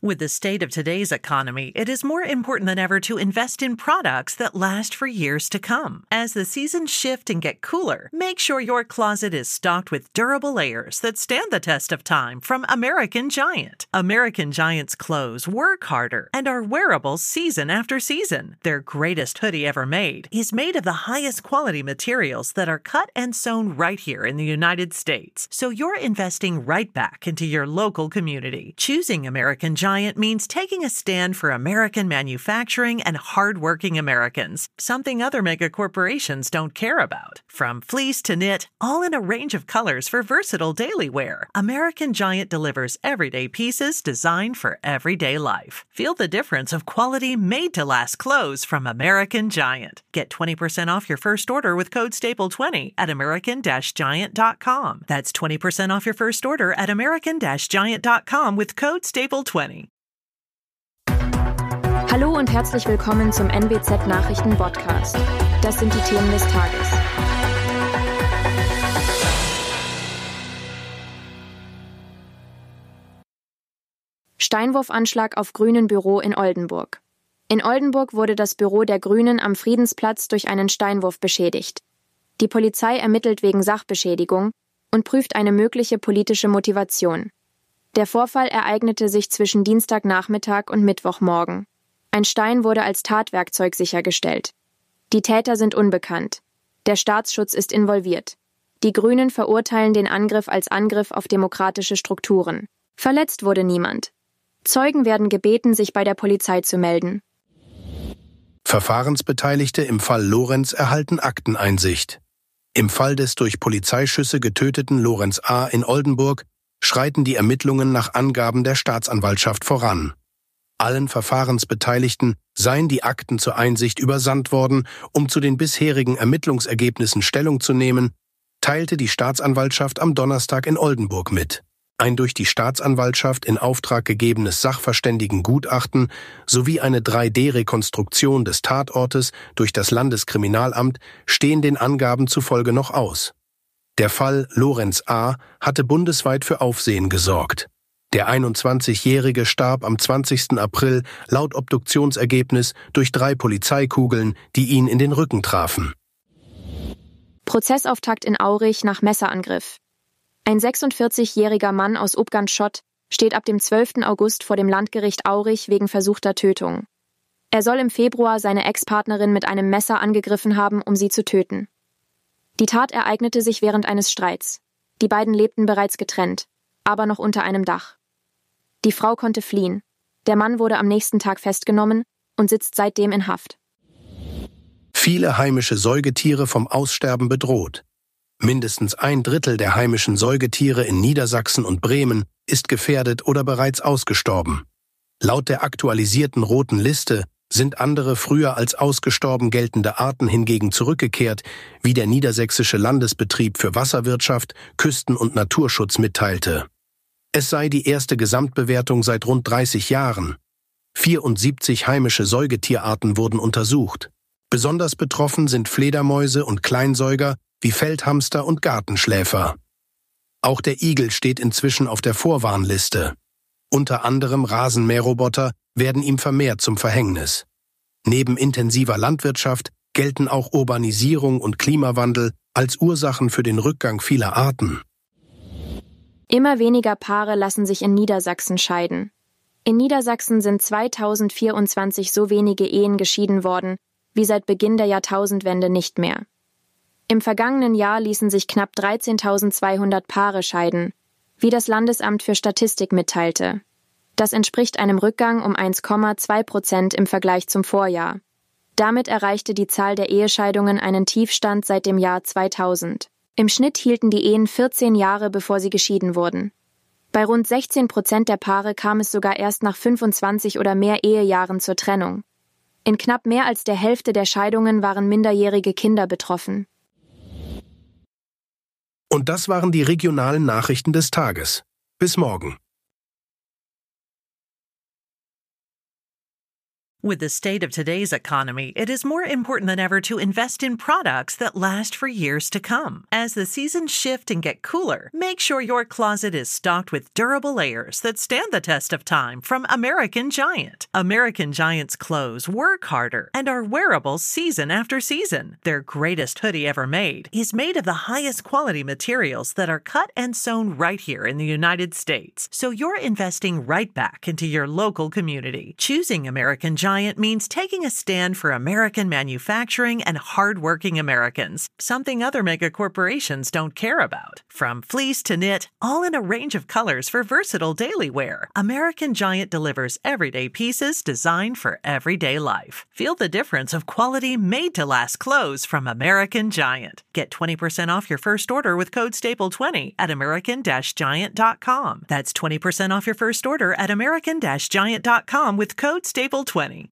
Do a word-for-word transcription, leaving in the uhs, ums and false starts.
With the state of today's economy, it is more important than ever to invest in products that last for years to come. As the seasons shift and get cooler, make sure your closet is stocked with durable layers that stand the test of time from American Giant. American Giant's clothes work harder and are wearable season after season. Their greatest hoodie ever made is made of the highest quality materials that are cut and sewn right here in the United States. So you're investing right back into your local community. Choosing American Giant means taking a stand for American manufacturing and hardworking Americans, something other mega corporations don't care about. From fleece to knit, all in a range of colors for versatile daily wear, American Giant delivers everyday pieces designed for everyday life. Feel the difference of quality made-to-last clothes from American Giant. Get twenty percent off your first order with code staple twenty at american giant dot com. That's twenty percent off your first order at american giant dot com with code staple twenty. Hallo und herzlich willkommen zum N B Z Nachrichten Podcast. Das sind die Themen des Tages. Steinwurfanschlag auf Grünen-Büro in Oldenburg. In Oldenburg wurde das Büro der Grünen am Friedensplatz durch einen Steinwurf beschädigt. Die Polizei ermittelt wegen Sachbeschädigung und prüft eine mögliche politische Motivation. Der Vorfall ereignete sich zwischen Dienstagnachmittag und Mittwochmorgen. Ein Stein wurde als Tatwerkzeug sichergestellt. Die Täter sind unbekannt. Der Staatsschutz ist involviert. Die Grünen verurteilen den Angriff als Angriff auf demokratische Strukturen. Verletzt wurde niemand. Zeugen werden gebeten, sich bei der Polizei zu melden. Verfahrensbeteiligte im Fall Lorenz erhalten Akteneinsicht. Im Fall des durch Polizeischüsse getöteten Lorenz A. in Oldenburg schreiten die Ermittlungen nach Angaben der Staatsanwaltschaft voran. Allen Verfahrensbeteiligten seien die Akten zur Einsicht übersandt worden, um zu den bisherigen Ermittlungsergebnissen Stellung zu nehmen, teilte die Staatsanwaltschaft am Donnerstag in Oldenburg mit. Ein durch die Staatsanwaltschaft in Auftrag gegebenes Sachverständigengutachten sowie eine drei D Rekonstruktion des Tatortes durch das Landeskriminalamt stehen den Angaben zufolge noch aus. Der Fall Lorenz A. hatte bundesweit für Aufsehen gesorgt. Der einundzwanzigjährige starb am zwanzigsten April laut Obduktionsergebnis durch drei Polizeikugeln, die ihn in den Rücken trafen. Prozessauftakt in Aurich nach Messerangriff. Ein sechsundvierzigjähriger Mann aus Ubgant-Schott steht ab dem zwölften August vor dem Landgericht Aurich wegen versuchter Tötung. Er soll im Februar seine Ex-Partnerin mit einem Messer angegriffen haben, um sie zu töten. Die Tat ereignete sich während eines Streits. Die beiden lebten bereits getrennt, aber noch unter einem Dach. Die Frau konnte fliehen. Der Mann wurde am nächsten Tag festgenommen und sitzt seitdem in Haft. Viele heimische Säugetiere vom Aussterben bedroht. Mindestens ein Drittel der heimischen Säugetiere in Niedersachsen und Bremen ist gefährdet oder bereits ausgestorben. Laut der aktualisierten Roten Liste sind andere früher als ausgestorben geltende Arten hingegen zurückgekehrt, wie der Niedersächsische Landesbetrieb für Wasserwirtschaft, Küsten- und Naturschutz mitteilte. Es sei die erste Gesamtbewertung seit rund dreißig Jahren. vierundsiebzig heimische Säugetierarten wurden untersucht. Besonders betroffen sind Fledermäuse und Kleinsäuger wie Feldhamster und Gartenschläfer. Auch der Igel steht inzwischen auf der Vorwarnliste. Unter anderem Rasenmäherroboter werden ihm vermehrt zum Verhängnis. Neben intensiver Landwirtschaft gelten auch Urbanisierung und Klimawandel als Ursachen für den Rückgang vieler Arten. Immer weniger Paare lassen sich in Niedersachsen scheiden. In Niedersachsen sind zweitausendvierundzwanzig so wenige Ehen geschieden worden, wie seit Beginn der Jahrtausendwende nicht mehr. Im vergangenen Jahr ließen sich knapp dreizehntausendzweihundert Paare scheiden, wie das Landesamt für Statistik mitteilte. Das entspricht einem Rückgang um eins Komma zwei Prozent im Vergleich zum Vorjahr. Damit erreichte die Zahl der Ehescheidungen einen Tiefstand seit dem Jahr zweitausend. Im Schnitt hielten die Ehen vierzehn Jahre, bevor sie geschieden wurden. Bei rund sechzehn Prozent der Paare kam es sogar erst nach fünfundzwanzig oder mehr Ehejahren zur Trennung. In knapp mehr als der Hälfte der Scheidungen waren minderjährige Kinder betroffen. Und das waren die regionalen Nachrichten des Tages. Bis morgen. With the state of today's economy, it is more important than ever to invest in products that last for years to come. As the seasons shift and get cooler, make sure your closet is stocked with durable layers that stand the test of time from American Giant. American Giant's clothes work harder and are wearable season after season. Their greatest hoodie ever made is made of the highest quality materials that are cut and sewn right here in the United States. So you're investing right back into your local community. Choosing American Giant means taking a stand for American manufacturing and hardworking Americans, something other mega corporations don't care about. From fleece to knit, all in a range of colors for versatile daily wear, American Giant delivers everyday pieces designed for everyday life. Feel the difference of quality made-to-last clothes from American Giant. Get twenty percent off your first order with code staple twenty at american giant dot com. That's twenty percent off your first order at american giant dot com with code staple twenty.